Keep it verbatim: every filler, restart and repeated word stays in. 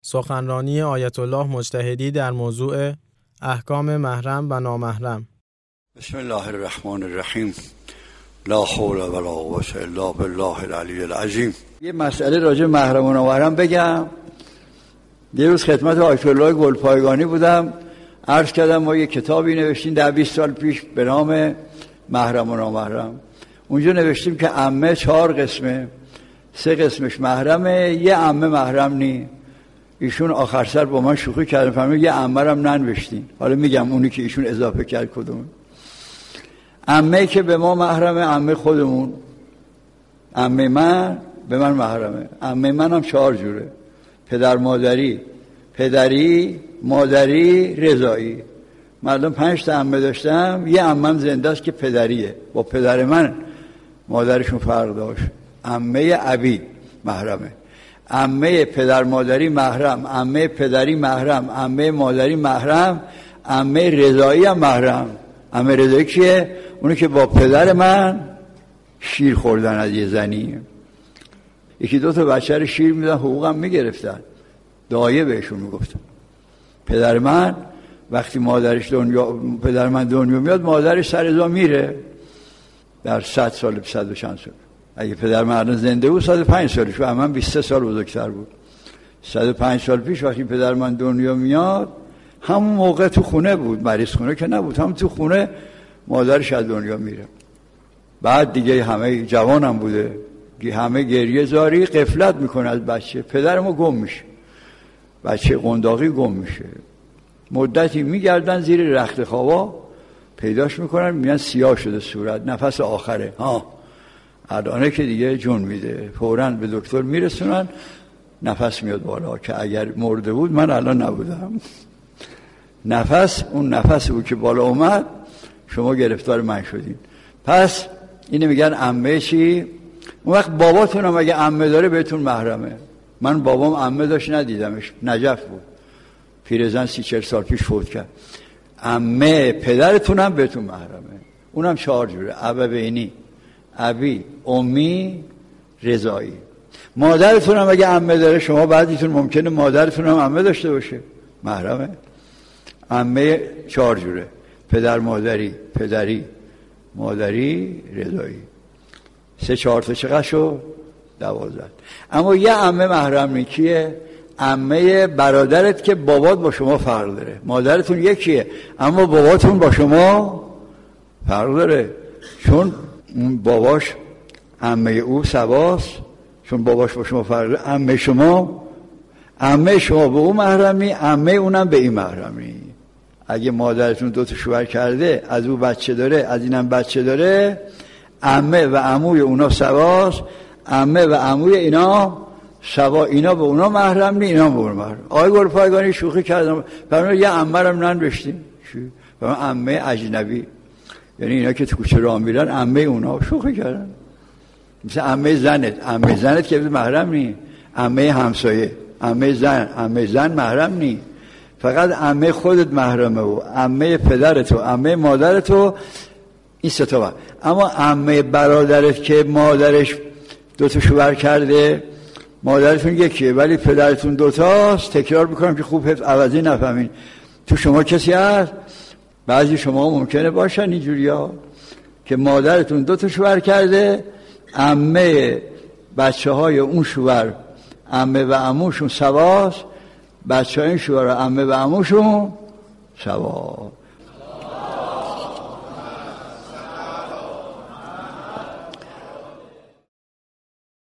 سخنرانی آیت الله مجتهدی در موضوع احکام محرم و نامحرم. بسم الله الرحمن الرحیم. لا حول ولا قوة الا بالله العلی العظیم. یه مسئله راجع محرم و نامحرم بگم. یه روز خدمت آیت الله گلپایگانی بودم، عرض کردم ما یه کتابی نوشتیم ده بیست سال پیش به نام محرم و نامحرم. اونجا نوشتیم که عمه چهار قسمه، سه قسمش محرمه، یه عمه محرم نی. ایشون آخر سر با من شوخی کردن، فهمید یه عمه رم ننوشتین. حالا میگم اونی که ایشون اضافه کرد کدوم. عمه که به ما محرمه عمه خودمون، عمه من به من محرمه. عمه منم چهار جوره: پدر مادری، پدری، مادری، رضایی. مردم پنج تا عمه داشتم، یه عمم زنده است که پدریه، با پدر من مادرشون فرق داشت. عمه ابی محرمه، عمه پدر مادری محرم، عمه پدری محرم، عمه مادری محرم، عمه رضایی هم محرم. عمه رضایی کیه؟ اونی که با پدر من شیر خوردن از یه زنی، یکی دو تا بچه رو شیر میدن، حقوقم میگرفتن، دایه بهشون میگفتن. پدر من وقتی مادرش دنیا پدر من دنیا میاد، مادرش سر ازا میره در صد سال، صد و چند سال. اگه پدر من زنده بود صد و پنج سالش بود، من بیست و سه سال بزرگتر بود. صد و پنج سال پیش وقتی پدر من دنیا میاد، همون موقع تو خونه بود، مریض خونه که نبود، همون تو خونه مادرش از دنیا میره. بعد دیگه همه جوانم بوده، همه گریه زاری، غفلت میکنه از بچه. پدر ما گم میشه، بچه قنداقی گم میشه. مدتی میگردن زیر رخت خوابا، پیداش میکنن، میگن سیاه شده صورت، نفس آخره. ها الانه که دیگه جون میده، فوراً به دکتر میرسونن، نفس میاد بالا که اگر مرده بود من الان نبودم. نفس، اون نفس بود که بالا اومد، شما گرفتار من شدین. پس اینه میگن عمه چی؟ اون وقت باباتون هم اگه عمه داره بهتون محرمه. من بابام عمه داشت ندیدمش، نجف بود، پیرزن سی چهل سال پیش فوت کرد. عمه پدرتون هم بهتون محرمه، اونم چهار جوره: ابوینی، ابی، امی، رضایی. مادرتون هم اگه عمه داره، شما بعدیتون ممکنه مادرتون هم عمه داشته باشه، محرمه. عمه چهار جوره: پدر مادری، پدری، مادری، رضایی. سه چهار تا چقدر شد؟ دوازده. اما یه عمه محرم نیکیه، عمه برادرت که بابات با شما فرق داره. مادرتون یکیه اما باباتون با شما فرق داره، چون باباش عمه او سواس، چون باباش با شما فرق داره. عمه شما عمه شما به او محرمی، عمه اونم به این محرمی. اگه مادرتون دو تا شوهر کرده، از او بچه داره، از اینم بچه داره، عمه و عموی اونا سواس، عمه و عموی اینا سوا. اینا به اونا محرم نی، اینا به اونا محرم. آقای گلپایگانی شوخی کردم، فرمود یه عمه رم ننوشتیم، فرمود عمه اجنبی، یعنی اینا که تو کوچه راه میرن عمه اونا. شوخی کردن. مثل عمه زنت، عمه زنت که محرم نی، عمه همسایه، عمه زن، عمه زن محرم نی، فقط عمه خودت محرمه و عمه پدرت و عمه مادرت و این سه تا. اما عمه برادرت که مادرش دو تا شوهر کرده، مادرتون یکیه ولی پدرتون دو تاست، تکرار میکنم که خوب حفظ عوضی نفهمین. تو شما کسی هست؟ بعضی شما ممکنه باشن اینجوریا که مادرتون دو تا شوهر کرده، عمه بچه های اون شوهر عمه و عموشون سواست، بچه های این شوهر عمه و عموشون سواست.